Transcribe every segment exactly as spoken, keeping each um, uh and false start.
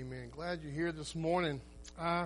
Amen. Glad you're here this morning. Uh,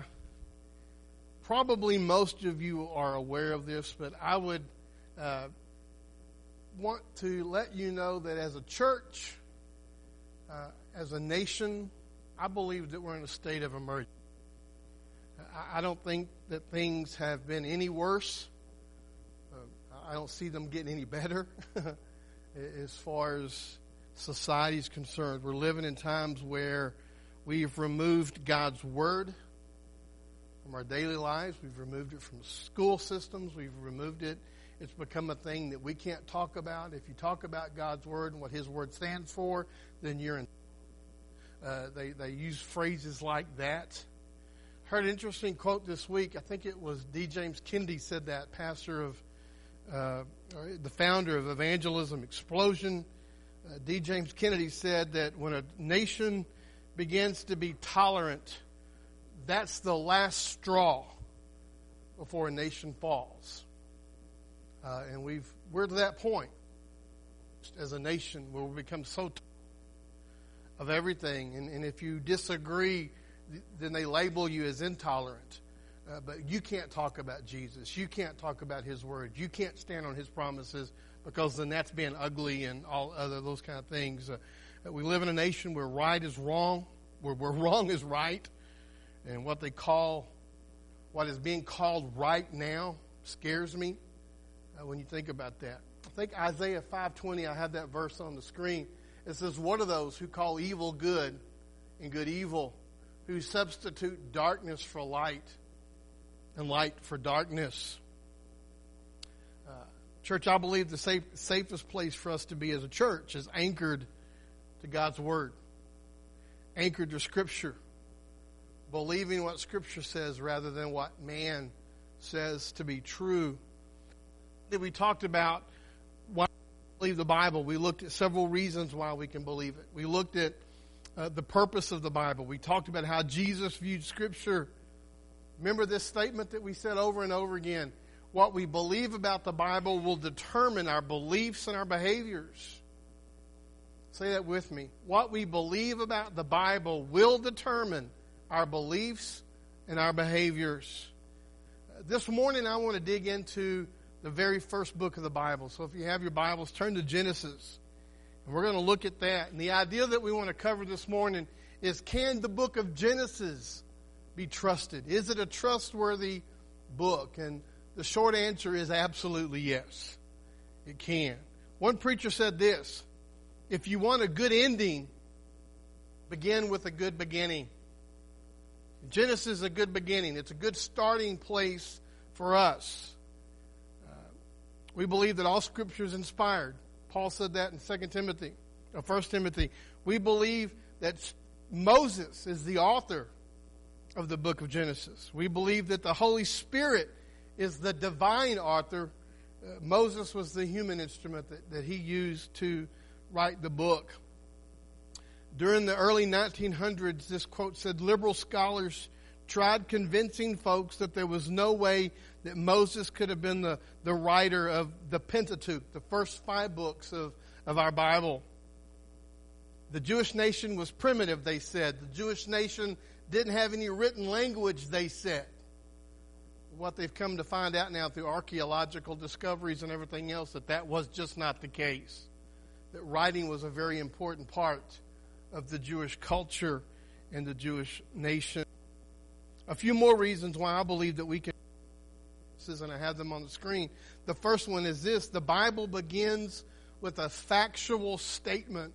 probably most of you are aware of this, but I would uh, want to let you know that as a church, uh, as a nation, I believe that we're in a state of emergency. I, I don't think that things have been any worse. Uh, I don't see them getting any better as far as society is concerned. We're living in times where we've removed God's Word from our daily lives. We've removed it from school systems. We've removed it. It's become a thing that we can't talk about. If you talk about God's Word and what His Word stands for, then you're in. Uh, they, they use phrases like that. Heard an interesting quote this week. I think it was D. James Kennedy said that, pastor of, uh, the founder of Evangelism Explosion. Uh, D. James Kennedy said that when a nation begins to be tolerant, that's the last straw before a nation falls. Uh, and we've we're to that point as a nation where we become so tolerant of everything. And, and if you disagree, then they label you as intolerant. Uh, but you can't talk about Jesus. You can't talk about His Word. You can't stand on His promises, because then that's being ugly and all other those kind of things. Uh, we live in a nation where right is wrong, where, where wrong is right, and what they call, what is being called right now scares me uh, when you think about that. I think Isaiah five twenty, I have that verse on the screen. It says, "What are those who call evil good and good evil, who substitute darkness for light and light for darkness?" Uh, church, I believe the safe, safest place for us to be as a church is anchored to God's Word, anchored to Scripture, believing what Scripture says rather than what man says to be true. That we talked about why we believe the Bible. We looked at several reasons why we can believe it. We looked at uh, the purpose of the Bible. We talked about how Jesus viewed Scripture. Remember this statement that we said over and over again: what we believe about the Bible will determine our beliefs and our behaviors. Say that with me. What we believe about the Bible will determine our beliefs and our behaviors. Uh, this morning I want to dig into the very first book of the Bible. So if you have your Bibles, turn to Genesis. And we're going to look at that. And the idea that we want to cover this morning is, can the book of Genesis be trusted? Is it a trustworthy book? And the short answer is absolutely yes. It can. One preacher said this: if you want a good ending, begin with a good beginning. Genesis is a good beginning. It's a good starting place for us. Uh, we believe that all Scripture is inspired. Paul said that in Second Timothy, or First Timothy. We believe that Moses is the author of the book of Genesis. We believe that the Holy Spirit is the divine author. Uh, Moses was the human instrument that, that he used to write the book. During the early nineteen hundreds, this quote said, liberal scholars tried convincing folks that there was no way that Moses could have been the, the writer of the Pentateuch, the first five books of, of our Bible. The Jewish nation was primitive, they said. The Jewish nation didn't have any written language, they said. What they've come to find out now through archaeological discoveries and everything else, that that was just not the case. That writing was a very important part of the Jewish culture and the Jewish nation. A few more reasons why I believe that we can, and I have them on the screen. The first one is this: the Bible begins with a factual statement.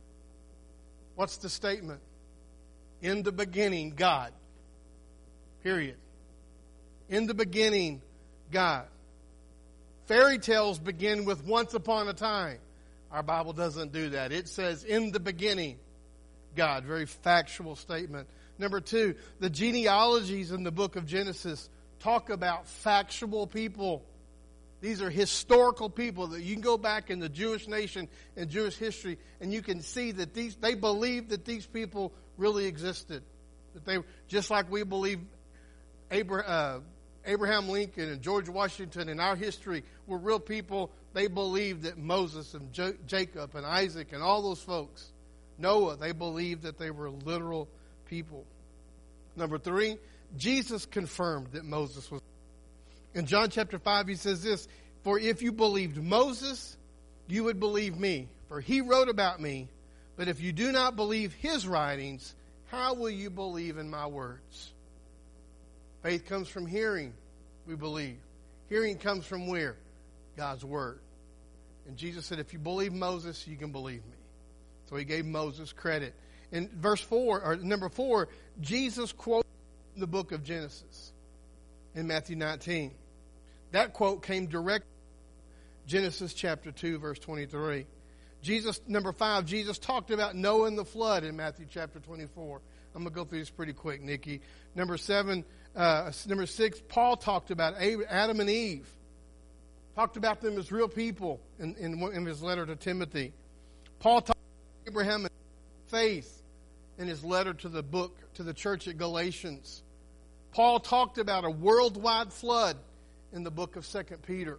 What's the statement? In the beginning, God. Period. In the beginning, God. Fairy tales begin with once upon a time. Our Bible doesn't do that. It says, in the beginning, God. Very factual statement. Number two, the genealogies in the book of Genesis talk about factual people. These are historical people that you can go back in the Jewish nation and Jewish history, and you can see that these they believed that these people really existed. That they, just like we believe Abraham, uh, Abraham Lincoln and George Washington in our history were real people. They believed that Moses and Jo- Jacob and Isaac and all those folks, Noah, they believed that they were literal people. Number three, Jesus confirmed that Moses was. In John chapter five, he says this, "For if you believed Moses, you would believe me, for he wrote about me. But if you do not believe his writings, how will you believe in my words?" Faith comes from hearing, we believe. Hearing comes from where? God's word. And Jesus said, if you believe Moses, you can believe me. So he gave Moses credit. In verse four, or number four, Jesus quoted the book of Genesis in Matthew nineteen. That quote came direct from Genesis chapter two, verse twenty-three. Jesus, number five, Jesus talked about Noah and the flood in Matthew chapter twenty-four. I'm going to go through this pretty quick, Nikki. Number seven, uh, number six, Paul talked about Adam and Eve. Talked about them as real people in, in, in his letter to Timothy. Paul talked about Abraham and faith in his letter to the book, to the church at Galatians. Paul talked about a worldwide flood in the book of Second Peter.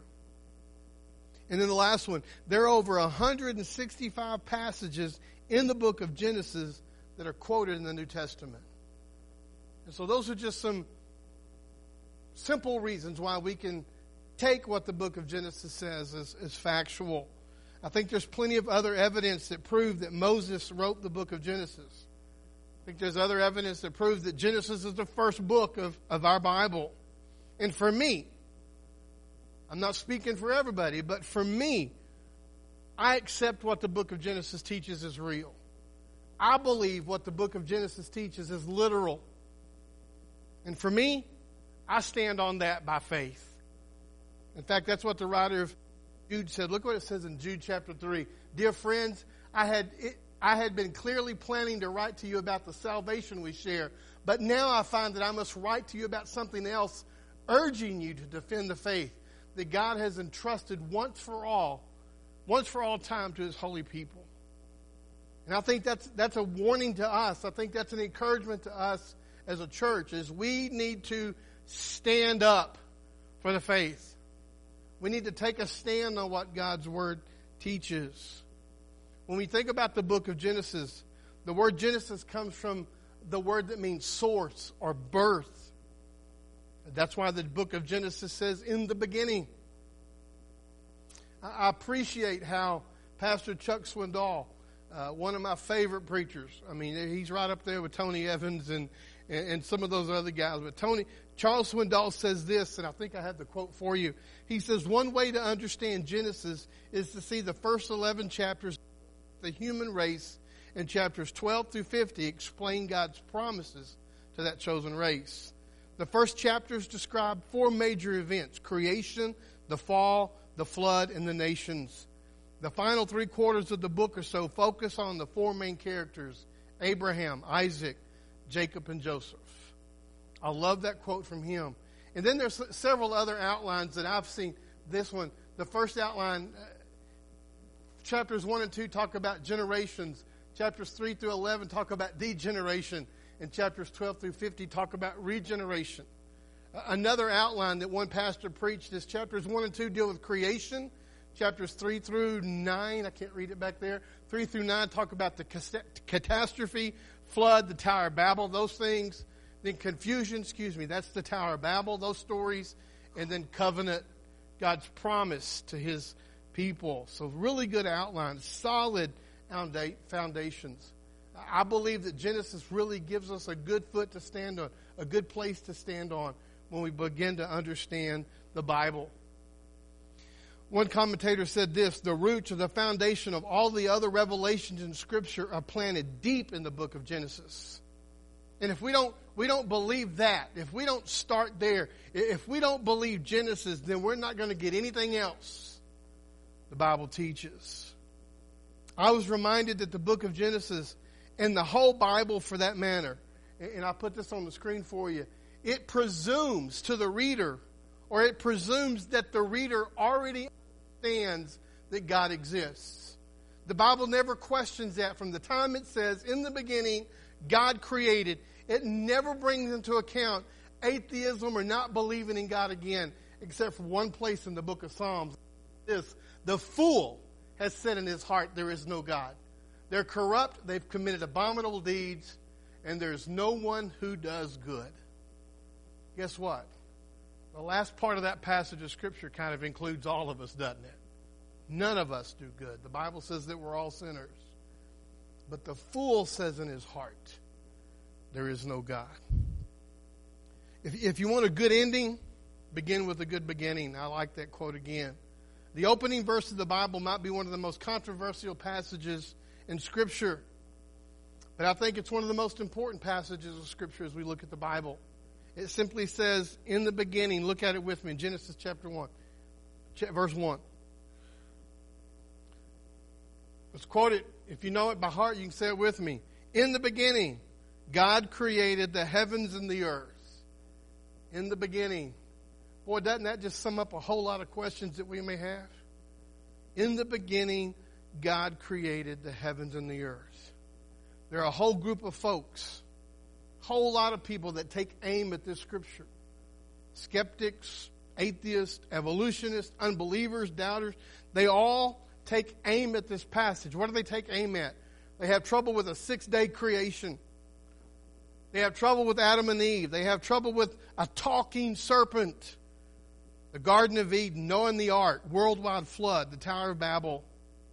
And then the last one, there are over one hundred sixty-five passages in the book of Genesis that are quoted in the New Testament. And so those are just some simple reasons why we can take what the book of Genesis says as, as factual. I think there's plenty of other evidence that prove that Moses wrote the book of Genesis. I think there's other evidence that proves that Genesis is the first book of, of our Bible. And for me, I'm not speaking for everybody, but for me, I accept what the book of Genesis teaches is real. I believe what the book of Genesis teaches is literal. And for me, I stand on that by faith. In fact, that's what the writer of Jude said. Look what it says in Jude chapter three. Dear friends, I had it, I had been clearly planning to write to you about the salvation we share, but now I find that I must write to you about something else, urging you to defend the faith that God has entrusted once for all, once for all time to his holy people. And I think that's that's a warning to us. I think that's an encouragement to us as a church, is we need to stand up for the faith. We need to take a stand on what God's word teaches. When we think about the book of Genesis, the word Genesis comes from the word that means source or birth. That's why the book of Genesis says, in the beginning. I appreciate how Pastor Chuck Swindoll, uh, one of my favorite preachers, I mean, he's right up there with Tony Evans and, and, and some of those other guys. But Tony, Charles Swindoll says this, and I think I have the quote for you. He says, one way to understand Genesis is to see the first eleven chapters of the human race, and chapters twelve through fifty explain God's promises to that chosen race. The first chapters describe four major events: creation, the fall, the flood, and the nations. The final three quarters of the book or so focus on the four main characters: Abraham, Isaac, Jacob, and Joseph. I love that quote from him. And then there's several other outlines that I've seen. This one, the first outline, uh, chapters one and two talk about generations. Chapters three through eleven talk about degeneration. And chapters twelve through fifty talk about regeneration. Uh, another outline that one pastor preached is chapters one and two deal with creation. Chapters three through nine, I can't read it back there, three through nine talk about the catastrophe, flood, the Tower of Babel, those things. Then confusion, excuse me, that's the Tower of Babel, those stories. And then covenant, God's promise to his people. So really good outlines, solid foundations. I believe that Genesis really gives us a good foot to stand on, a good place to stand on when we begin to understand the Bible. One commentator said this: the roots or the foundation of all the other revelations in Scripture are planted deep in the book of Genesis. And if we don't we don't believe that, if we don't start there, if we don't believe Genesis, then we're not going to get anything else the Bible teaches. I was reminded that the book of Genesis, and the whole Bible for that matter, and I put this on the screen for you, it presumes to the reader, or it presumes that the reader already understands that God exists. The Bible never questions that. From the time it says, in the beginning, God created, it never brings into account atheism or not believing in God again, except for one place in the book of Psalms. This, the fool has said in his heart, there is no God. They're corrupt, they've committed abominable deeds, and there's no one who does good. Guess what? The last part of that passage of Scripture kind of includes all of us, doesn't it? None of us do good. The Bible says that we're all sinners. But the fool says in his heart, there is no God. If, if you want a good ending, begin with a good beginning. I like that quote again. The opening verse of the Bible might be one of the most controversial passages in Scripture. But I think it's one of the most important passages of Scripture as we look at the Bible. It simply says, in the beginning, look at it with me in Genesis chapter one, verse one. Let's quote it. If you know it by heart, you can say it with me. In the beginning, God created the heavens and the earth. In the beginning. Boy, doesn't that just sum up a whole lot of questions that we may have? In the beginning, God created the heavens and the earth. There are a whole group of folks, whole lot of people that take aim at this scripture. Skeptics, atheists, evolutionists, unbelievers, doubters. They all take aim at this passage. What do they take aim at? They have trouble with a six-day creation. They have trouble with Adam and Eve. They have trouble with a talking serpent. The Garden of Eden, Noah and the Ark, worldwide flood, the Tower of Babel.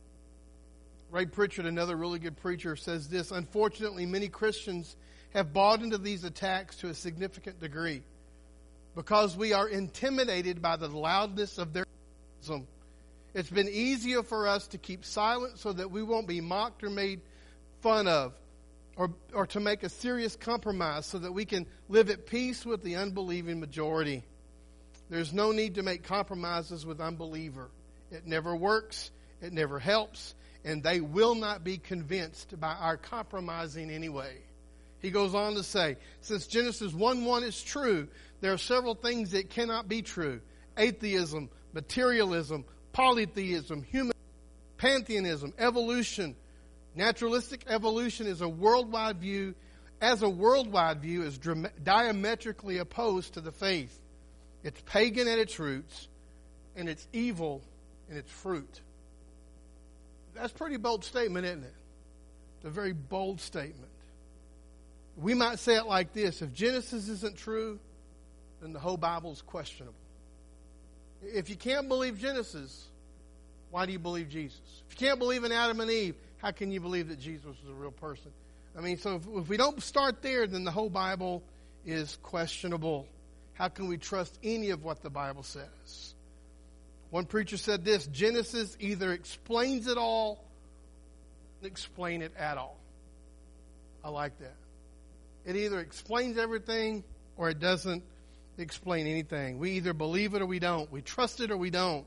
Ray Pritchard, another really good preacher, says this: unfortunately, many Christians have bought into these attacks to a significant degree because we are intimidated by the loudness of their criticism. It's been easier for us to keep silent so that we won't be mocked or made fun of, or, or to make a serious compromise so that we can live at peace with the unbelieving majority. There's no need to make compromises with unbeliever. It never works. It never helps. And they will not be convinced by our compromising anyway. He goes on to say, since Genesis one one is true, there are several things that cannot be true. Atheism, materialism, polytheism, human pantheism, evolution. Naturalistic evolution is a worldwide view, as a worldwide view is diametrically opposed to the faith. It's pagan at its roots, and it's evil in its fruit. That's a pretty bold statement, isn't it? It's a very bold statement. We might say it like this: if Genesis isn't true, then the whole Bible is questionable. If you can't believe Genesis, why do you believe Jesus? If you can't believe in Adam and Eve, how can you believe that Jesus was a real person? I mean, so if, if we don't start there, then the whole Bible is questionable. How can we trust any of what the Bible says? One preacher said this: Genesis either explains it all or doesn't explain it at all. I like that. It either explains everything or it doesn't explain anything. We either believe it or we don't. We trust it or we don't.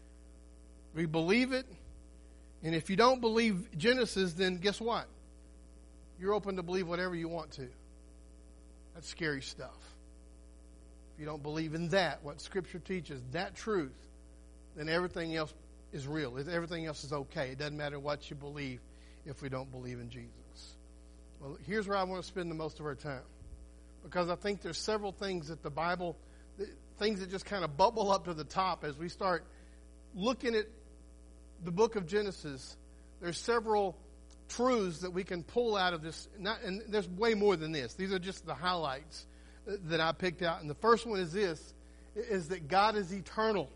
We believe it, and if you don't believe Genesis, then guess what? You're open to believe whatever you want to. That's scary stuff. If you don't believe in that, what Scripture teaches, that truth, then everything else is real. Everything else is okay. It doesn't matter what you believe if we don't believe in Jesus. Well, here's where I want to spend the most of our time, because I think there's several things that the Bible, things that just kind of bubble up to the top as we start looking at the book of Genesis. There's several truths that we can pull out of this, not, and there's way more than this. These are just the highlights that I picked out. And the first one is this, is that God is eternal.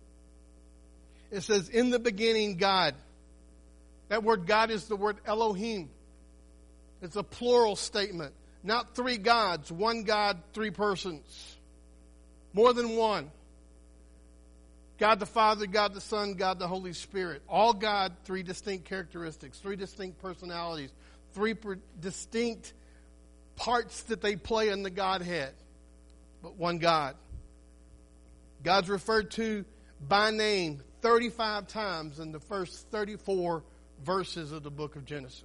It says, in the beginning, God. That word God is the word Elohim. It's a plural statement. Not three gods, one God, three persons. More than one. God the Father, God the Son, God the Holy Spirit. All God, three distinct characteristics, three distinct personalities, three per- distinct parts that they play in the Godhead, but one God. God's referred to by name thirty-five times in the first thirty-four verses of the book of Genesis.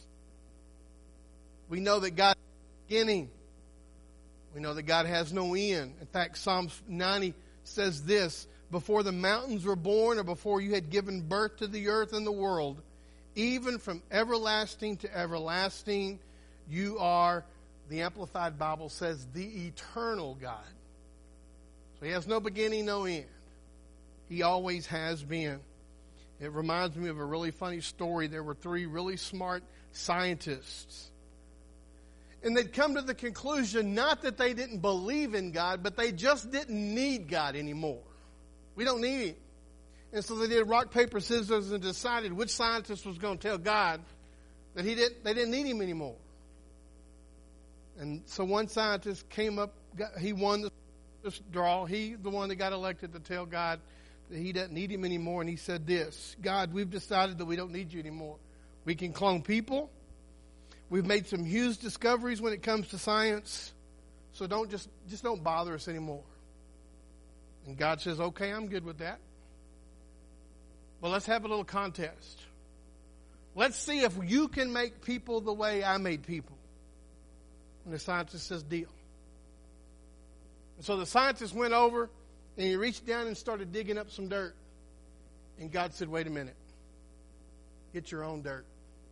We know that God has no beginning. We know that God has no end. In fact, Psalms ninety says this: before the mountains were born, or before you had given birth to the earth and the world, even from everlasting to everlasting, you are, the Amplified Bible says, the eternal God. So He has no beginning, no end. He always has been. It reminds me of a really funny story. There were three really smart scientists. And they'd come to the conclusion, not that they didn't believe in God, but they just didn't need God anymore. We don't need Him. And so they did rock, paper, scissors and decided which scientist was going to tell God that he didn't, they didn't need Him anymore. And so one scientist came up, got, he won the, this draw. He, the one that got elected to tell God that he doesn't need Him anymore. And he said this, God, we've decided that we don't need you anymore. We can clone people. We've made some huge discoveries when it comes to science. So don't just, just don't bother us anymore. And God says, okay, I'm good with that. Well, let's have a little contest. Let's see if you can make people the way I made people. And the scientist says, deal. And so the scientist went over and he reached down and started digging up some dirt. And God said, wait a minute. Get your own dirt.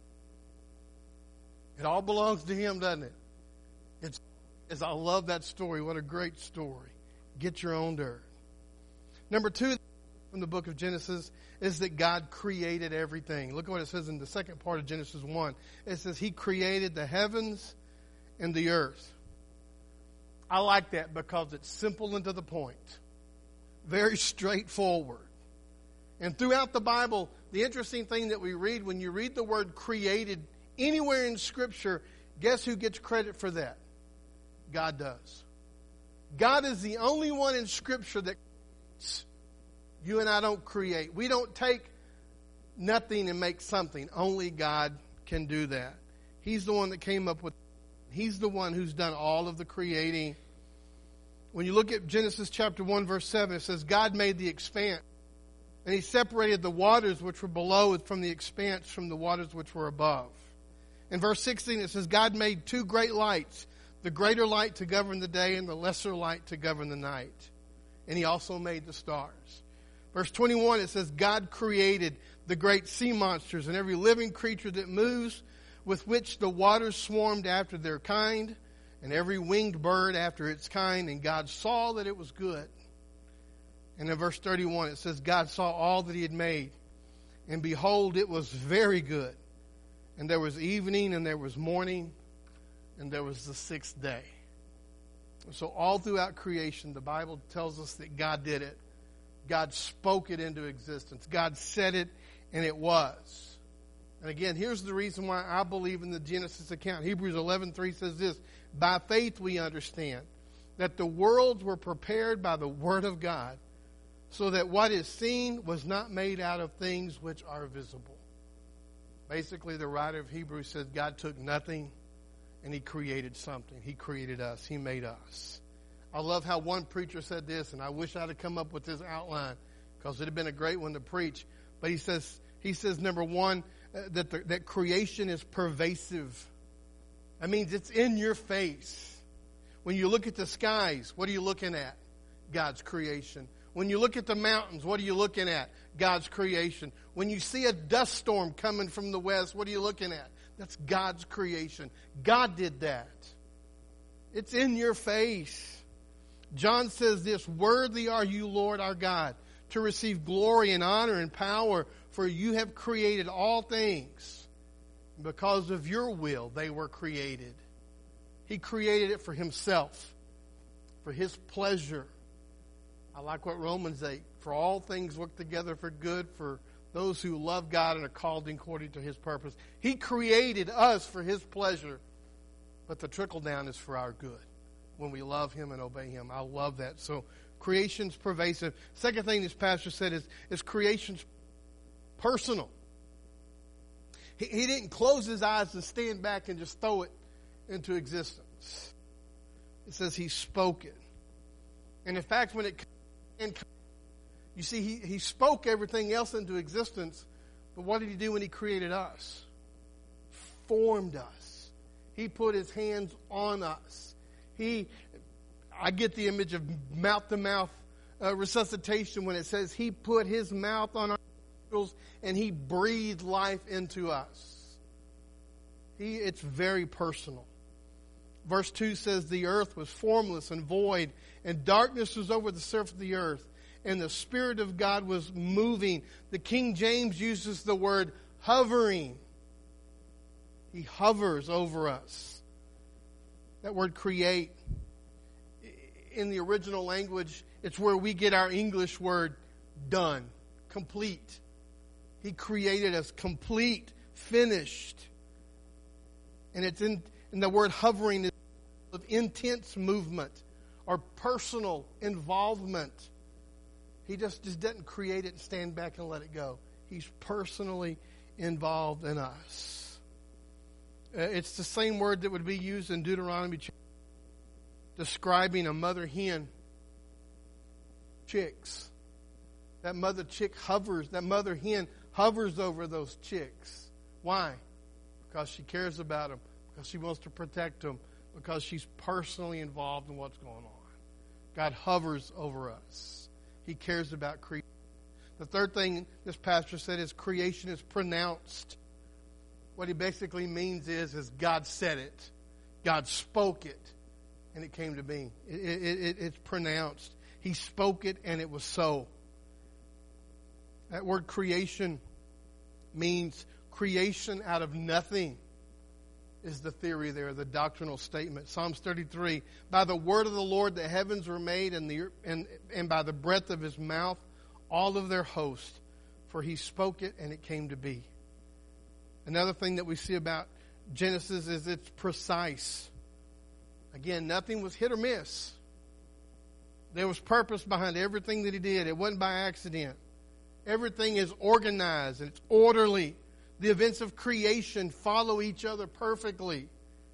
It all belongs to Him, doesn't it? It's, it's, I love that story. What a great story. Get your own dirt. Number two from the book of Genesis is that God created everything. Look at what it says in the second part of Genesis one. It says He created the heavens and the earth. I like that because it's simple and to the point. Very straightforward. And throughout the Bible, the interesting thing that we read, when you read the word created anywhere in Scripture, guess who gets credit for that? God does. God is the only one in Scripture that you and I don't create. We don't take nothing and make something. Only God can do that. He's the one that came up with, He's the one who's done all of the creating. When you look at Genesis chapter one, verse seven, it says, God made the expanse, and He separated the waters which were below from the expanse from the waters which were above. In verse sixteen, it says, God made two great lights, the greater light to govern the day and the lesser light to govern the night. And He also made the stars. Verse twenty-one, it says, God created the great sea monsters and every living creature that moves, with which the waters swarmed after their kind, and every winged bird after its kind. And God saw that it was good. And in verse thirty-one, it says, God saw all that He had made, and behold, it was very good. And there was evening, and there was morning, and there was the sixth day. So all throughout creation, the Bible tells us that God did it. God spoke it into existence. God said it, and it was. And again, here's the reason why I believe in the Genesis account. Hebrews eleven three says this, by faith we understand that the worlds were prepared by the Word of God, so that what is seen was not made out of things which are visible. Basically, the writer of Hebrews says God took nothing and He created something. He created us. He made us. I love how one preacher said this, and I wish I'd have come up with this outline because it would have been a great one to preach. But he says, he says, number one, uh, that the, that creation is pervasive. That means it's in your face. When you look at the skies, what are you looking at? God's creation. When you look at the mountains, what are you looking at? God's creation. When you see a dust storm coming from the west, what are you looking at? That's God's creation. God did that. It's in your face. John says this, worthy are you, Lord our God, to receive glory and honor and power, for you have created all things. Because of your will, they were created. He created it for Himself, for His pleasure. I like what Romans eight, for all things work together for good for those who love God and are called according to His purpose. He created us for His pleasure, but the trickle down is for our good when we love Him and obey Him. I love that. So creation's pervasive. Second thing this pastor said is, is creation's personal. He, he didn't close His eyes and stand back and just throw it into existence. It says He spoke it. And in fact, when it and you see, he, he spoke everything else into existence, but what did He do when He created us? Formed us. He put His hands on us. He, I get the image of mouth-to-mouth uh, resuscitation when it says He put His mouth on our nostrils and He breathed life into us. He, it's very personal. Verse two says, the earth was formless and void, and darkness was over the surface of the earth, and the Spirit of God was moving. The King James uses the word hovering. He hovers over us. That word create, in the original language, it's where we get our English word done, complete. He created us complete, finished. And it's in, in the word hovering is of intense movement or personal involvement. He just, just doesn't create it and stand back and let it go. He's personally involved in us. Uh, it's the same word that would be used in Deuteronomy describing a mother hen. Chicks. That mother chick hovers, that mother hen hovers over those chicks. Why? Because she cares about them, because she wants to protect them, because she's personally involved in what's going on. God hovers over us. He cares about creation. The third thing this pastor said is creation is pronounced. What he basically means is, is God said it. God spoke it, and it came to be. It, it, it, it's pronounced. He spoke it, and it was so. That word creation means creation out of nothing is the theory there, the doctrinal statement. Psalms thirty-three, by the word of the Lord the heavens were made, and, the, and, and by the breath of his mouth all of their host, for he spoke it and it came to be. Another thing that we see about Genesis is it's precise. Again, nothing was hit or miss. There was purpose behind everything that he did. It wasn't by accident. Everything is organized and it's orderly. The events of creation follow each other perfectly.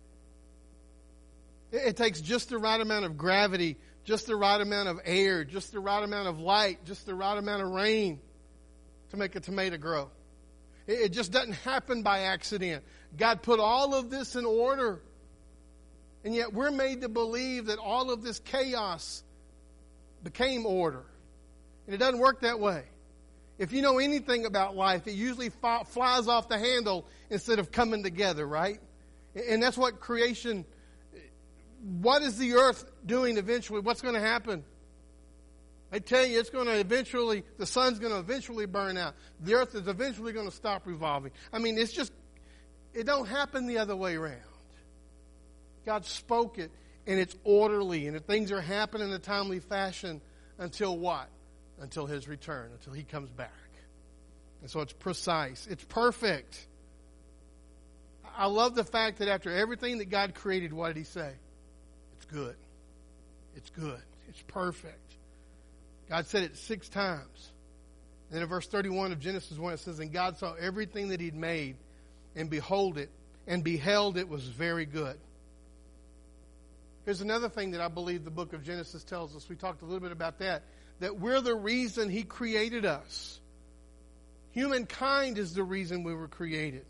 It, it takes just the right amount of gravity, just the right amount of air, just the right amount of light, just the right amount of rain to make a tomato grow. It, it just doesn't happen by accident. God put all of this in order. And yet we're made to believe that all of this chaos became order. And it doesn't work that way. If you know anything about life, it usually f- flies off the handle instead of coming together, right? And that's what creation, what is the earth doing eventually? What's going to happen? I tell you, it's going to eventually, the sun's going to eventually burn out. The earth is eventually going to stop revolving. I mean, it's just, it don't happen the other way around. God spoke it, and it's orderly, and things are happening in a timely fashion until what? Until his return, until he comes back. And so it's precise. It's perfect. I love the fact that after everything that God created, what did he say? It's good. It's good. It's perfect. God said it six times. And then in verse thirty-one of Genesis one, it says, and God saw everything that he'd made, and behold it, and beheld it was very good. Here's another thing that I believe the book of Genesis tells us. We talked a little bit about that. That we're the reason he created us. Humankind is the reason we were created.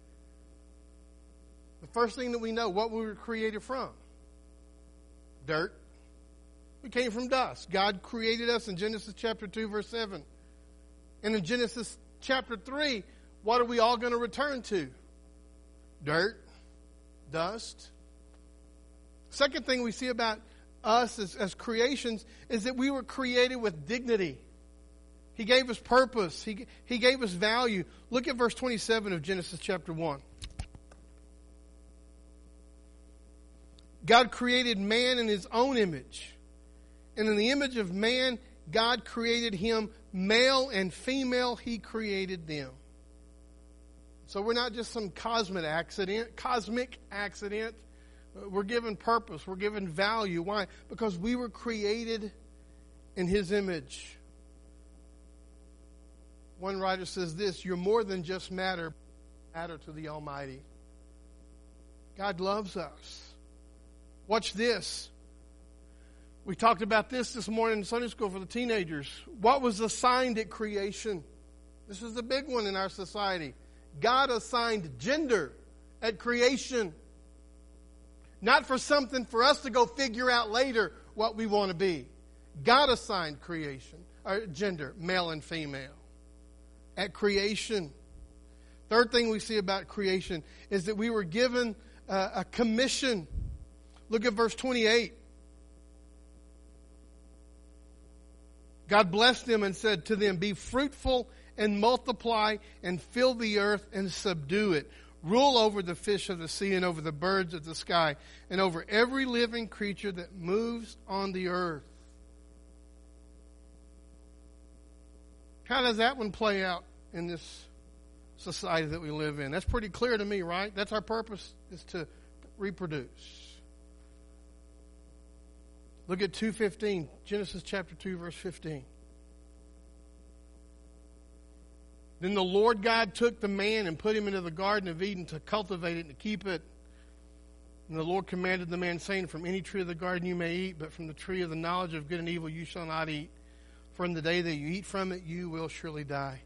The first thing that we know, what we were created from? Dirt. We came from dust. God created us in Genesis chapter two, verse seven. And in Genesis chapter three, what are we all going to return to? Dirt. Dust. Second thing we see about us as, as creations is that we were created with dignity. He gave us purpose. He, he gave us value. Look at verse twenty-seven of Genesis chapter one. God created man in his own image. And in the image of man, God created him, male and female, he created them. So we're not just some cosmic accident, cosmic accident. We're given purpose. We're given value. Why? Because we were created in his image. One writer says this, you're more than just matter, matter to the Almighty. God loves us. Watch this. We talked about this this morning in Sunday school for the teenagers. What was assigned at creation? This is the big one in our society. God assigned gender at creation. Not for something for us to go figure out later what we want to be. God assigned creation, or gender, male and female, at creation. Third thing we see about creation is that we were given uh, a commission. Look at verse twenty-eight. God blessed them and said to them, be fruitful and multiply and fill the earth and subdue it. rule over the fish of the sea and over the birds of the sky and over every living creature that moves on the earth. How does that one play out in this society that we live in? That's pretty clear to me, right? That's our purpose, is to reproduce. Look at two fifteen, Genesis chapter two, verse fifteen. Then the Lord God took the man and put him into the Garden of Eden to cultivate it and to keep it. And the Lord commanded the man, saying, from any tree of the garden you may eat, but from the tree of the knowledge of good and evil you shall not eat. For in the day that you eat from it, you will surely die.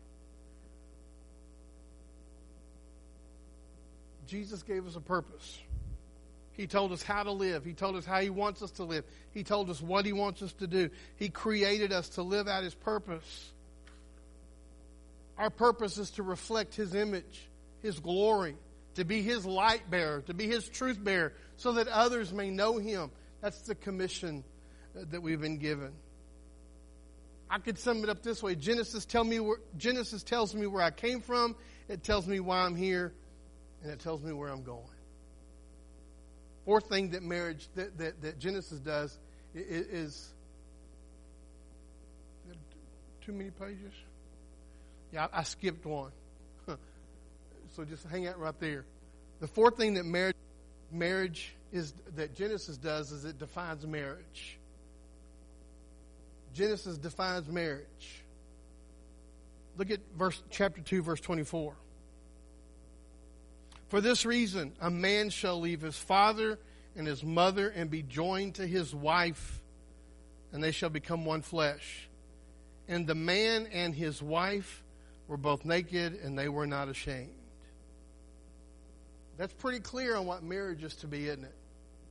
Jesus gave us a purpose. He told us how to live. He told us how He wants us to live. He told us what He wants us to do. He created us to live out His purpose. Our purpose is to reflect His image, His glory, to be His light bearer, to be His truth bearer, so that others may know Him. That's the commission that we've been given. I could sum it up this way. Genesis tell me where, Genesis tells me where I came from. It tells me why I'm here, and it tells me where I'm going. Fourth thing that marriage, that, that, that Genesis does is, is too many pages? Yeah, I, I skipped one. So just hang out right there. The fourth thing that marriage, marriage is, that Genesis does is it defines marriage. Genesis defines marriage. Look at verse chapter two, verse twenty-four. For this reason, a man shall leave his father and his mother and be joined to his wife, and they shall become one flesh. And the man and his wife were both naked, and they were not ashamed. That's pretty clear on what marriage is to be, isn't it?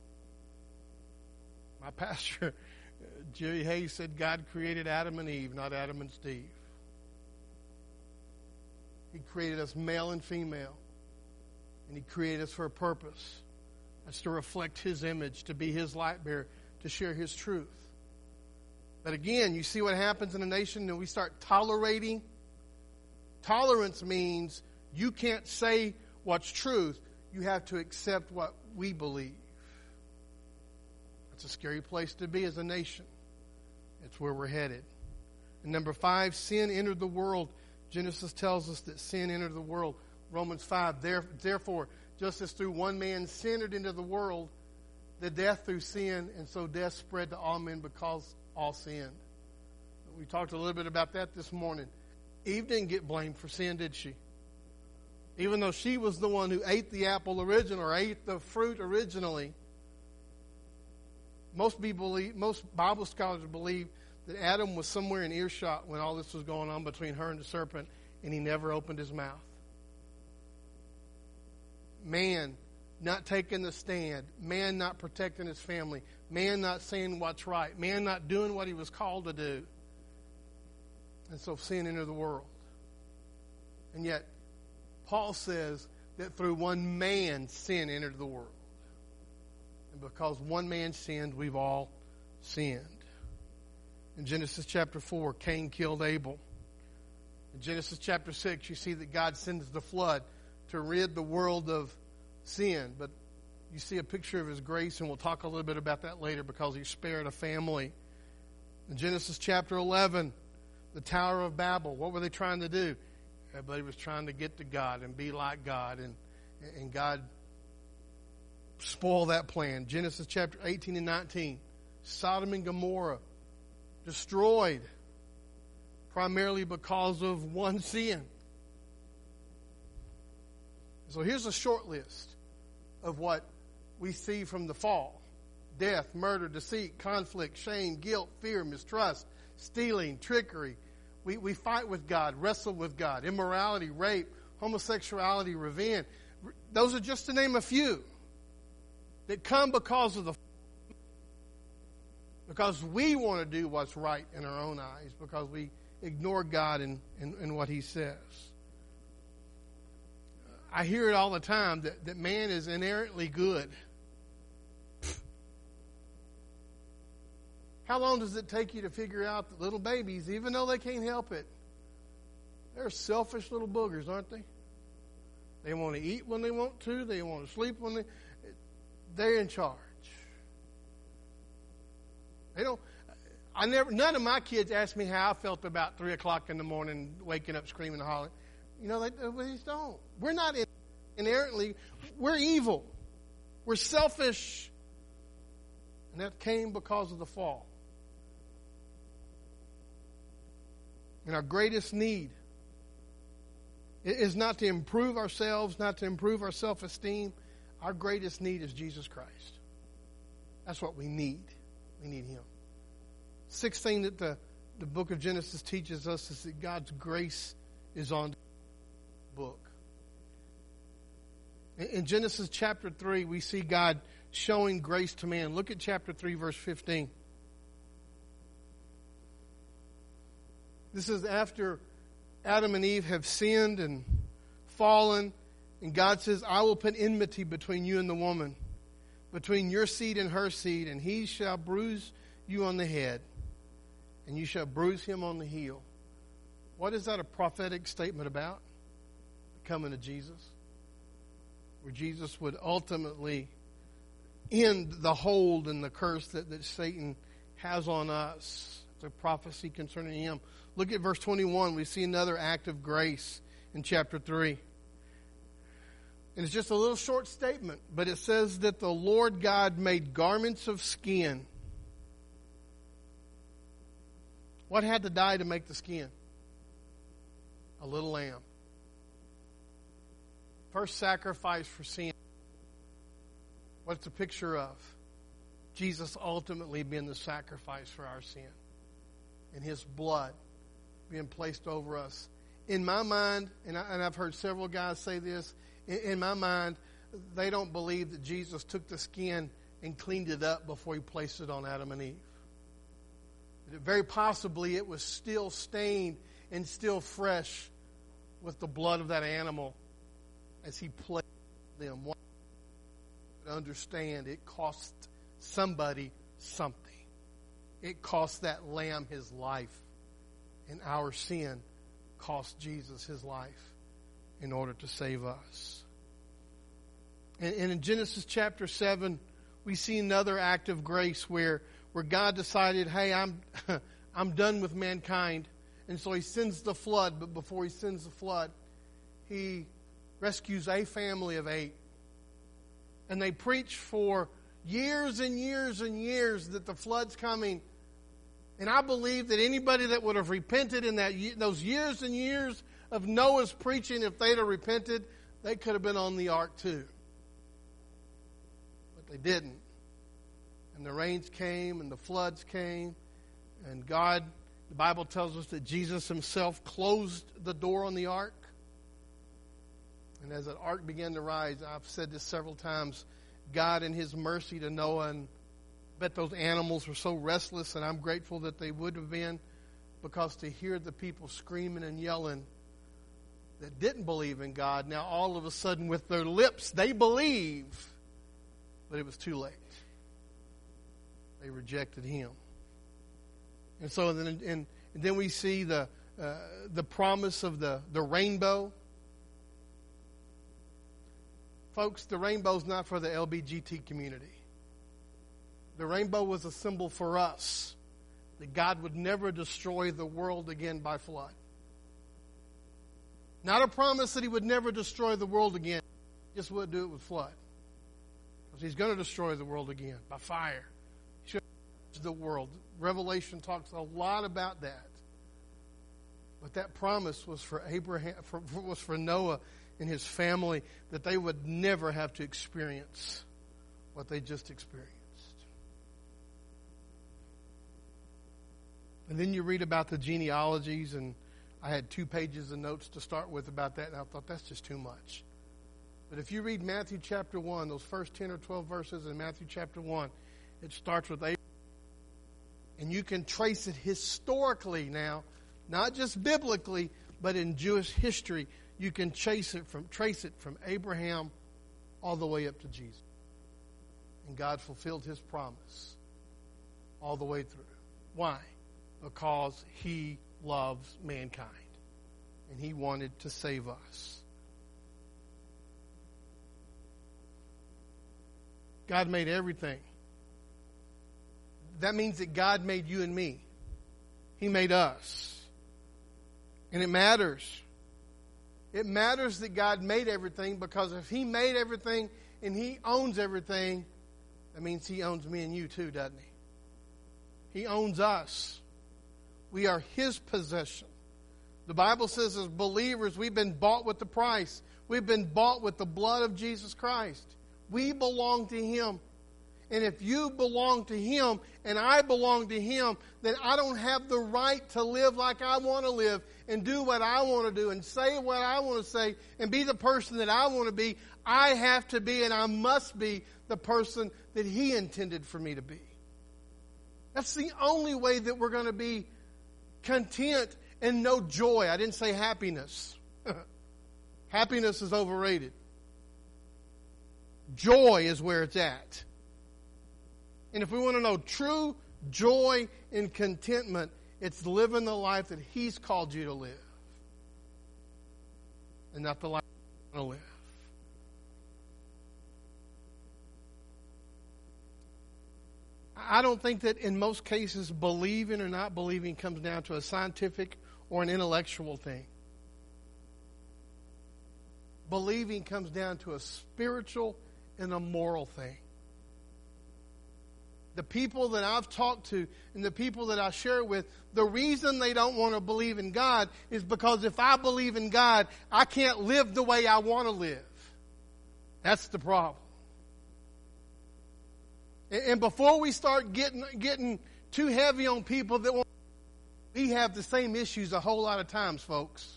My pastor, Jerry Hayes, said God created Adam and Eve, not Adam and Steve. He created us male and female. And He created us for a purpose. That's to reflect His image, to be His light bearer, to share His truth. But again, you see what happens in a nation when we start tolerating. Tolerance means you can't say what's truth. You have to accept what we believe. That's a scary place to be as a nation. It's where we're headed. And number five, sin entered the world. Genesis tells us that sin entered the world. Romans five, therefore, just as through one man sin entered into the world, the death through sin, and so death spread to all men because all sinned. We talked a little bit about that this morning. Eve didn't get blamed for sin, did she? Even though she was the one who ate the apple originally, or ate the fruit originally. Most people believe, most Bible scholars believe that Adam was somewhere in earshot when all this was going on between her and the serpent, and he never opened his mouth. Man not taking the stand, man not protecting his family, man not saying what's right, man not doing what he was called to do. And so sin entered the world. And yet, Paul says that through one man sin entered the world. And because one man sinned, we've all sinned. In Genesis chapter four, Cain killed Abel. In Genesis chapter six, you see that God sends the flood to rid the world of sin. But you see a picture of His grace, and we'll talk a little bit about that later because He spared a family. In Genesis chapter eleven, the Tower of Babel, what were they trying to do? Everybody was trying to get to God and be like God, and, and God spoiled that plan. Genesis chapter eighteen and nineteen, Sodom and Gomorrah destroyed primarily because of one sin. So here's a short list of what we see from the fall. Death, murder, deceit, conflict, shame, guilt, fear, mistrust, stealing, trickery. We, we fight with God, wrestle with God, immorality, rape, homosexuality, revenge. Those are just to name a few that come because of the because we want to do what's right in our own eyes, because we ignore God and, and, and what He says. I hear it all the time that, that man is inherently good. How long does it take you to figure out that little babies, even though they can't help it, they're selfish little boogers, aren't they? They want to eat when they want to. They want to sleep when they... They're in charge. They don't... I never... None of my kids asked me how I felt about three o'clock in the morning, waking up, screaming and hollering. You know, they, they just don't. We're not inherently... We're evil. We're selfish. And that came because of the fall. And our greatest need is not to improve ourselves, not to improve our self-esteem. Our greatest need is Jesus Christ. That's what we need. We need Him. Sixth thing that the, the book of Genesis teaches us is that God's grace is on the book. In, in Genesis chapter three, we see God showing grace to man. Look at chapter three, verse fifteen. This is after Adam and Eve have sinned and fallen, and God says, I will put enmity between you and the woman, between your seed and her seed, and he shall bruise you on the head, and you shall bruise him on the heel. What is that a prophetic statement about? The coming of Jesus, where Jesus would ultimately end the hold and the curse that, that Satan has on us. It's a prophecy concerning him. Look at verse twenty-one. We see another act of grace in chapter three. And it's just a little short statement, but it says that the Lord God made garments of skin. What had to die to make the skin? A little lamb. First sacrifice for sin. What's a picture of? Jesus ultimately being the sacrifice for our sin. And His blood being placed over us. In my mind, and, I, and I've heard several guys say this, in, in my mind, they don't believe that Jesus took the skin and cleaned it up before He placed it on Adam and Eve. That very possibly it was still stained and still fresh with the blood of that animal as He placed them. To understand, it cost somebody something. It cost that lamb his life. And our sin cost Jesus his life in order to save us. And, and in Genesis chapter seven, we see another act of grace where, where God decided, hey, I'm, I'm done with mankind. And so He sends the flood. But before He sends the flood, He rescues a family of eight. And they preach for years and years and years that the flood's coming. And I believe that anybody that would have repented in that those years and years of Noah's preaching, if they'd have repented, they could have been on the ark too. But they didn't. And the rains came and the floods came. And God, the Bible tells us that Jesus Himself closed the door on the ark. And as the ark began to rise, I've said this several times, God in His mercy to Noah, and I bet those animals were so restless, and I'm grateful that they would have been, because to hear the people screaming and yelling that didn't believe in God, now all of a sudden with their lips they believe, but it was too late. They rejected Him. And so then, and, and then we see the uh, the promise of the, the rainbow. Folks, the rainbow is not for the L B G T community. The rainbow was a symbol for us that God would never destroy the world again by flood. Not a promise that He would never destroy the world again. He just wouldn't do it with flood. Because He's going to destroy the world again by fire. He should judge the world. Revelation talks a lot about that. But that promise was for Abraham, for, was for Noah and his family, that they would never have to experience what they just experienced. And then you read about the genealogies, and I had two pages of notes to start with about that, and I thought that's just too much. But if you read Matthew chapter one, those first ten or twelve verses in Matthew chapter one, it starts with Abraham. And you can trace it historically now, not just biblically, but in Jewish history. You can trace it from trace it from Abraham all the way up to Jesus. And God fulfilled His promise all the way through. Why? Because He loves mankind. And He wanted to save us. God made everything. That means that God made you and me. He made us. And it matters. It matters that God made everything, because if He made everything and He owns everything, that means He owns me and you too, doesn't He? He owns us. We are His possession. The Bible says as believers, we've been bought with the price. We've been bought with the blood of Jesus Christ. We belong to Him. And if you belong to Him and I belong to Him, then I don't have the right to live like I want to live and do what I want to do and say what I want to say and be the person that I want to be. I have to be, and I must be, the person that He intended for me to be. That's the only way that we're going to be content and know joy. I didn't say happiness. Happiness is overrated. Joy is where it's at. And if we want to know true joy and contentment, it's living the life that He's called you to live. And not the life you want to live. I don't think that in most cases believing or not believing comes down to a scientific or an intellectual thing. Believing comes down to a spiritual and a moral thing. The people that I've talked to and the people that I share with, the reason they don't want to believe in God is because if I believe in God, I can't live the way I want to live. That's the problem. And before we start getting getting too heavy on people that want, we have the same issues a whole lot of times, folks.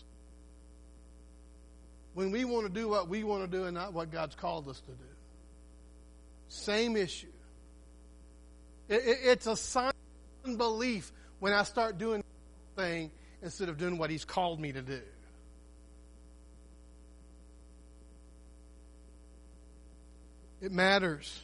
When we want to do what we want to do and not what God's called us to do. Same issue. It, it, it's a sign of unbelief when I start doing the thing instead of doing what He's called me to do. It matters.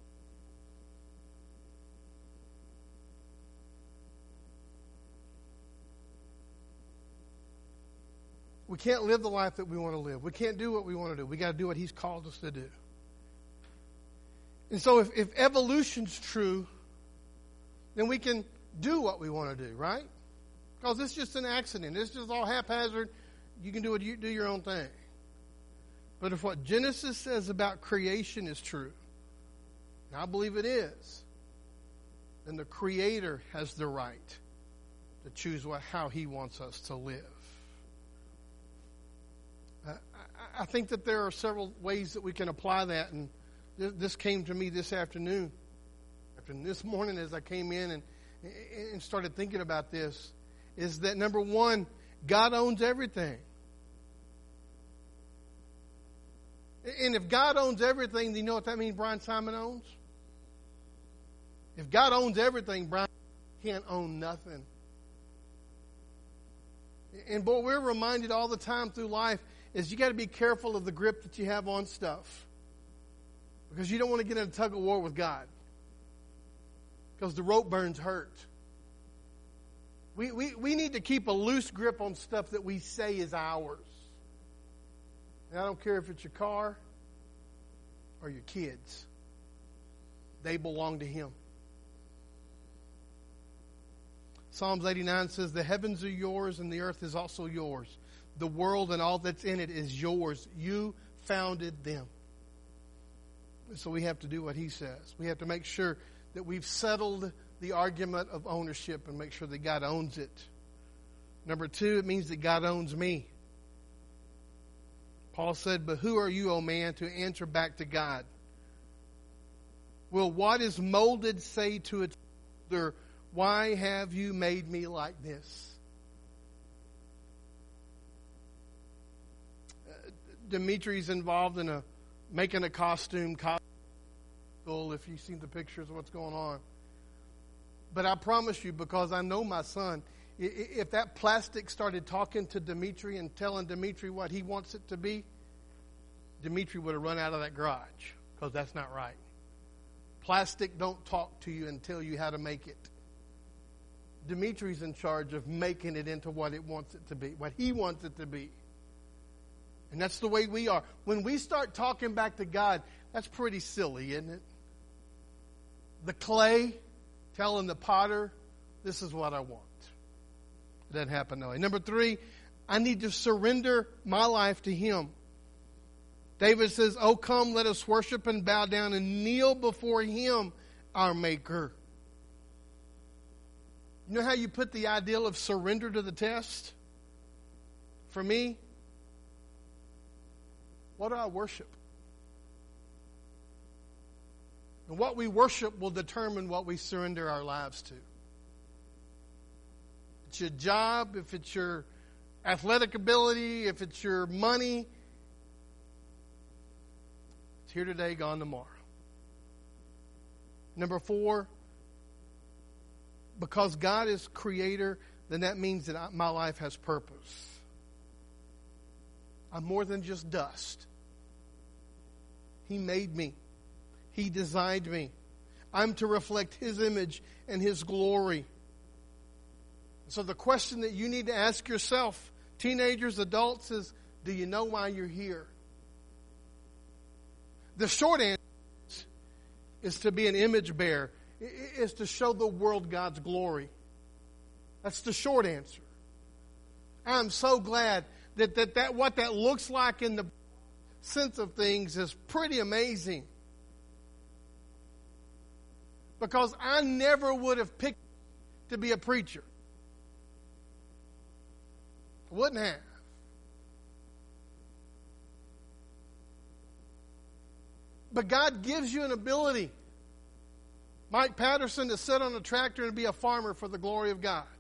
We can't live the life that we want to live. We can't do what we want to do. We got to do what He's called us to do. And so if, if evolution's true, then we can do what we want to do, right? Because it's just an accident. It's just all haphazard. You can do it. You do your own thing. But if what Genesis says about creation is true, and I believe it is, then the Creator has the right to choose what how He wants us to live. Uh, I, I think that there are several ways that we can apply that, and th- this came to me this afternoon. And this morning as I came in and, and started thinking about this, is that number one, God owns everything. And if God owns everything, do you know what that means Brian Simon owns? If God owns everything, Brian can't own nothing. And boy, we're reminded all the time through life is you got to be careful of the grip that you have on stuff. Because you don't want to get in a tug of war with God. Because the rope burns hurt. We, we, we need to keep a loose grip on stuff that we say is ours. And I don't care if it's your car or your kids. They belong to Him. Psalms eighty-nine says, the heavens are yours and the earth is also yours. The world and all that's in it is yours. You founded them. So we have to do what He says. We have to make sure that we've settled the argument of ownership and make sure that God owns it. Number two, it means that God owns me. Paul said, but who are you, O man, to answer back to God? Will what is molded say to its builder, why have you made me like this? Uh, Dimitri's involved in a making a costume. If you've seen the pictures of what's going on. But I promise you, because I know my son, if that plastic started talking to Dimitri and telling Dimitri what he wants it to be, Dimitri would have run out of that garage, because that's not right. Plastic don't talk to you and tell you how to make it. Dimitri's in charge of making it into what it wants it to be, what he wants it to be. And that's the way we are. When we start talking back to God, that's pretty silly, isn't it? the clay telling the potter, this is what I want. It doesn't happen that way. Number three, I need to surrender my life to Him. David says, "Oh, come, let us worship and bow down and kneel before Him, our Maker." You know how you put the ideal of surrender to the test? For me, what do I worship? And what we worship will determine what we surrender our lives to. If it's your job, if it's your athletic ability, if it's your money, it's here today, gone tomorrow. Number four, because God is creator, then that means that my life has purpose. I'm more than just dust. He made me. He designed me. I'm to reflect His image and His glory. So the question that you need to ask yourself, teenagers, adults, is, do you know why you're here? The short answer is to be an image bearer, is to show the world God's glory. That's the short answer. I'm so glad that, that, that what that looks like in the sense of things is pretty amazing. Because I never would have picked to be a preacher. Wouldn't have. But God gives you an ability, Mike Patterson, to sit on a tractor and be a farmer for the glory of God.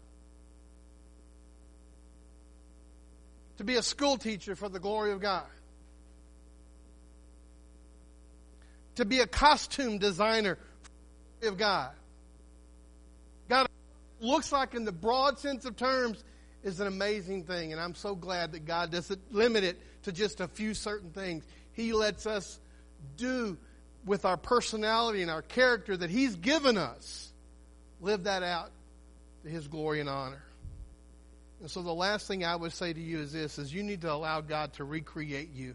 To be a school teacher for the glory of God. To be a costume designer for the glory of God. God, looks like in the broad sense of terms, is an amazing thing. And I'm so glad that God doesn't limit it to just a few certain things. He lets us do with our personality and our character that He's given us, live that out to His glory and honor. And so the last thing I would say to you is this, is you need to allow God to recreate you.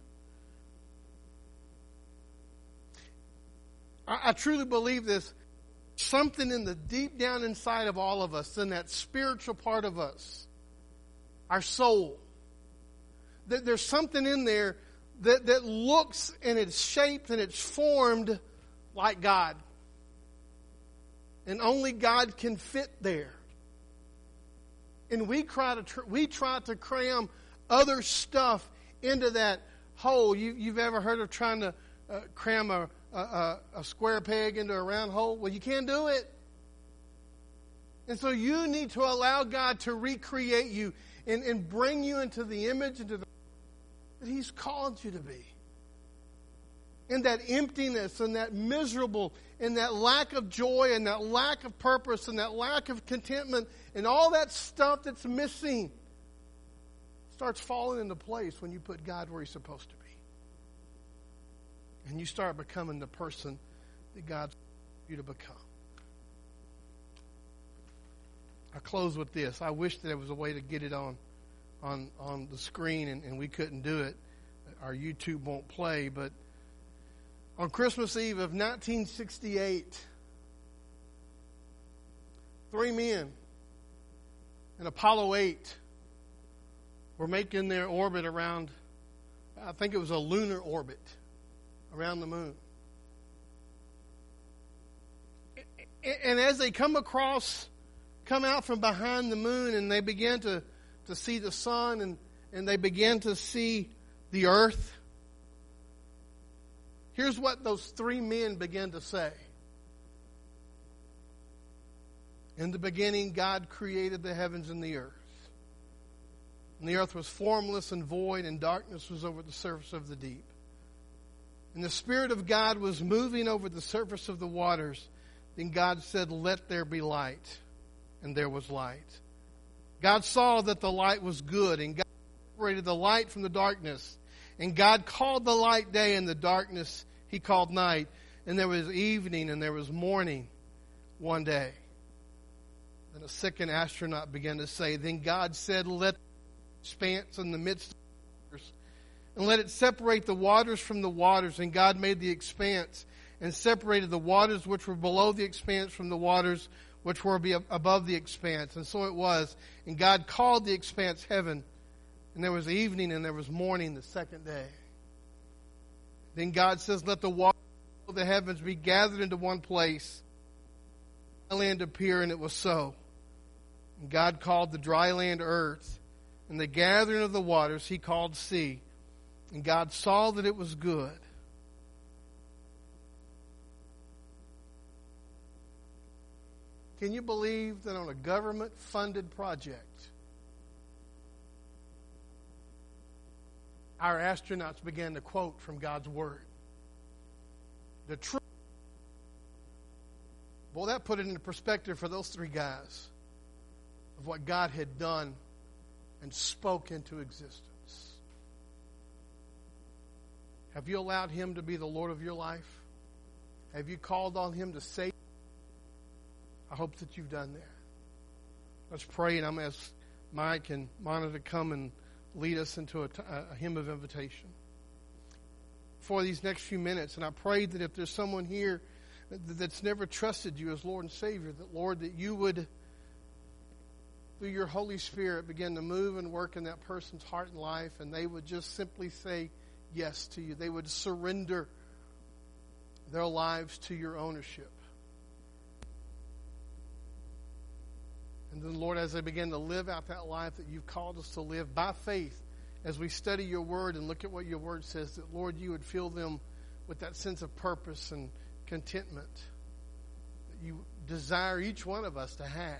I, I truly believe this. Something in the deep down inside of all of us, in that spiritual part of us, our soul, that there's something in there that, that looks and it's shaped and it's formed like God. And only God can fit there. And we try to tr- we try to cram other stuff into that hole. You, you've ever heard of trying to uh, cram a, a, a square peg into a round hole? Well, you can't do it. And so you need to allow God to recreate you and, and bring you into the image, into the that He's called you to be. And that emptiness and that miserable and that lack of joy and that lack of purpose and that lack of contentment and all that stuff that's missing starts falling into place when you put God where He's supposed to be. And you start becoming the person that God's called you to become. I close with this. I wish that there was a way to get it on on, on the screen, and, and we couldn't do it. Our YouTube won't play, but on Christmas Eve of nineteen sixty-eight, three men in Apollo eight were making their orbit around, I think it was a lunar orbit, around the moon. And as they come across, come out from behind the moon, and they begin to, to see the sun, and, and they begin to see the earth, here's what those three men began to say. In the beginning, God created the heavens and the earth. And the earth was formless and void, and darkness was over the surface of the deep. And the Spirit of God was moving over the surface of the waters. Then God said, "Let there be light." And there was light. God saw that the light was good, and God separated the light from the darkness. And God called the light day, and the darkness He called night. And there was evening and there was morning one day. Then a second astronaut began to say, "Then God said, let expanse in the midst of the waters, and let it separate the waters from the waters. And God made the expanse. and separated the waters which were below the expanse from the waters which were above the expanse. And so it was. And God called the expanse heaven. And there was evening and there was morning the second day. Then God says, let the waters of the heavens be gathered into one place. Dry land appear, and it was so. And God called the dry land earth. And the gathering of the waters he called sea. And God saw that it was good. Can you believe that on a government-funded project, our astronauts began to quote from God's Word? The truth. Well, that put it into perspective for those three guys of what God had done and spoke into existence. Have you allowed Him to be the Lord of your life? Have you called on Him to save? I hope that you've done that. Let's pray, and I'm going to ask Mike and Mona to come and lead us into a, t- a hymn of invitation for these next few minutes. And I pray that if there's someone here that's never trusted you as Lord and Savior, that, Lord, that you would, through your Holy Spirit, begin to move and work in that person's heart and life, and they would just simply say yes to you. They would surrender their lives to your ownership. And then, Lord, as they begin to live out that life that you've called us to live by faith, as we study your word and look at what your word says, that, Lord, you would fill them with that sense of purpose and contentment that you desire each one of us to have.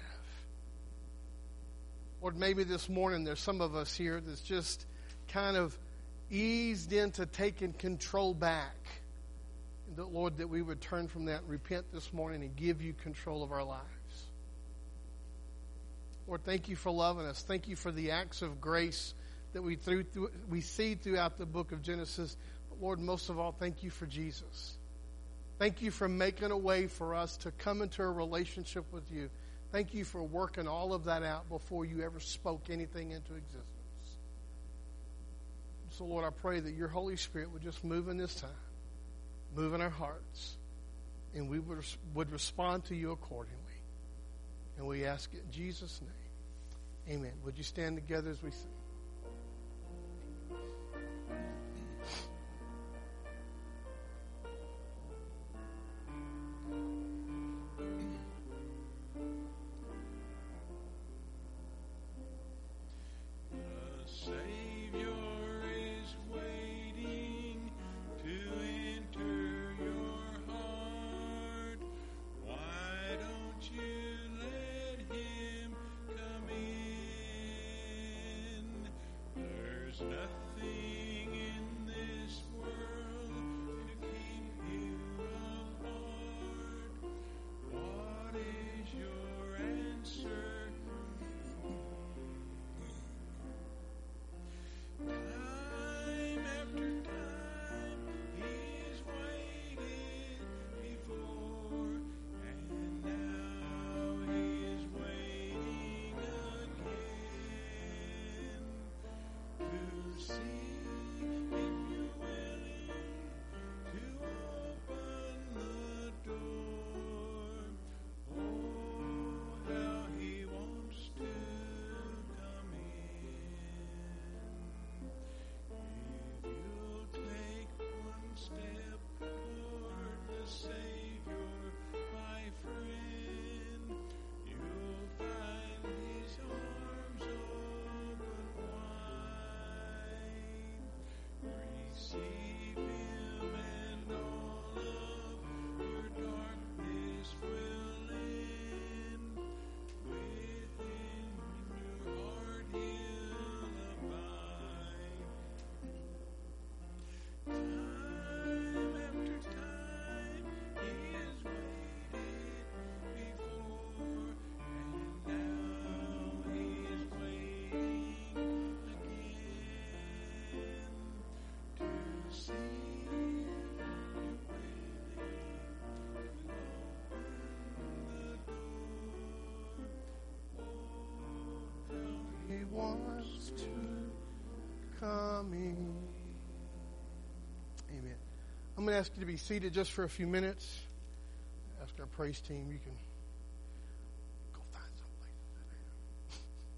Lord, maybe this morning there's some of us here that's just kind of eased into taking control back. And that, Lord, that we would turn from that and repent this morning and give you control of our lives. Lord, thank you for loving us. Thank you for the acts of grace that we through, through, we see throughout the book of Genesis. But Lord, most of all, thank you for Jesus. Thank you for making a way for us to come into a relationship with you. Thank you for working all of that out before you ever spoke anything into existence. So, Lord, I pray that your Holy Spirit would just move in this time, move in our hearts, and we would, would respond to you accordingly. And we ask it in Jesus' name. Amen. Would you stand together as we sing? Wants to come in. Amen. I'm I'm going to ask you to be seated just for a few minutes. Ask our praise team. You can go find someplace.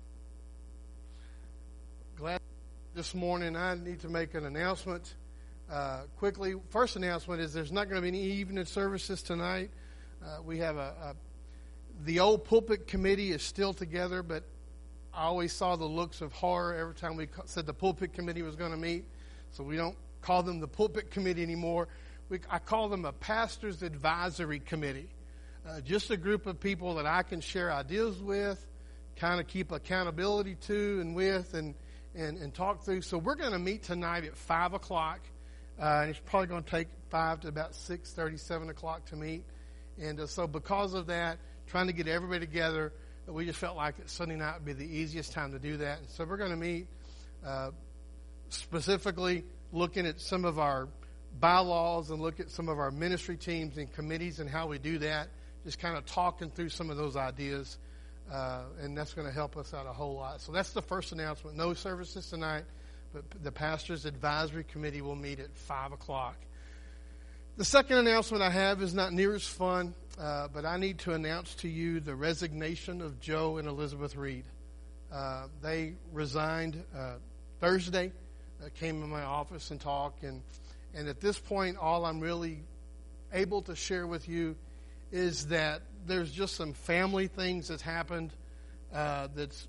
Glad this morning I need to make an announcement uh, quickly. First announcement is there's not going to be any evening services tonight. Uh, we have a, a the old pulpit committee is still together, but I always saw the looks of horror every time we said the pulpit committee was going to meet. So we don't call them the pulpit committee anymore. We, I call them a pastor's advisory committee. Uh, just a group of people that I can share ideas with, kind of keep accountability to and with, and, and, and talk through. So we're going to meet tonight at five o'clock. Uh, and it's probably going to take five to about six thirty, seven o'clock to meet. And uh, so because of that, trying to get everybody together, we just felt like that Sunday night would be the easiest time to do that. And so we're going to meet uh, specifically looking at some of our bylaws and look at some of our ministry teams and committees and how we do that. Just kind of talking through some of those ideas. Uh, and that's going to help us out a whole lot. So that's the first announcement. No services tonight, but the Pastor's Advisory Committee will meet at five o'clock. The second announcement I have is not near as fun, uh, but I need to announce to you the resignation of Joe and Elizabeth Reed. Uh, they resigned uh, Thursday, uh, came in my office and talked, and, and at this point, all I'm really able to share with you is that there's just some family things that's happened uh, that's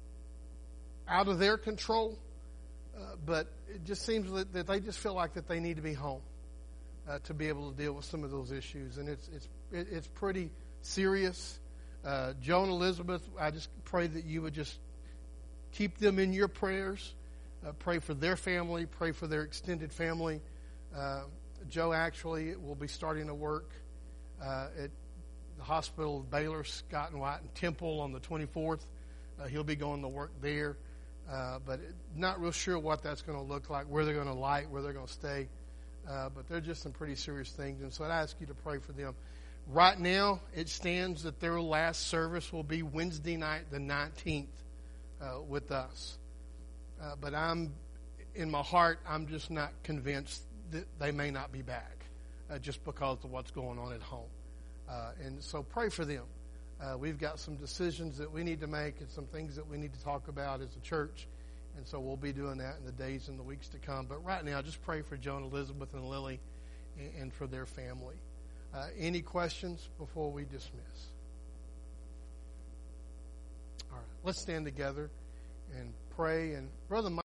out of their control, uh, but it just seems that, that they just feel like that they need to be home. Uh, to be able to deal with some of those issues, and it's it's it, it's pretty serious. Uh, Joe and Elizabeth, I just pray that you would just keep them in your prayers. Uh, pray for their family. Pray for their extended family. Uh, Joe actually will be starting to work uh, at the hospital of Baylor Scott and White and Temple on the twenty-fourth. Uh, he'll be going to work there, uh, but not real sure what that's going to look like, where they're going to light, where they're going to stay. Uh, but they're just some pretty serious things, and so I ask you to pray for them. Right now, it stands that their last service will be Wednesday night, the nineteenth, uh, with us. Uh, but I'm, in my heart, I'm just not convinced that they may not be back, uh, just because of what's going on at home. Uh, and so pray for them. Uh, we've got some decisions that we need to make and some things that we need to talk about as a church. And so we'll be doing that in the days and the weeks to come. But right now, just pray for Joan, Elizabeth, and Lily and, and for their family. Uh, any questions before we dismiss? All right, let's stand together and pray. And Brother Mike,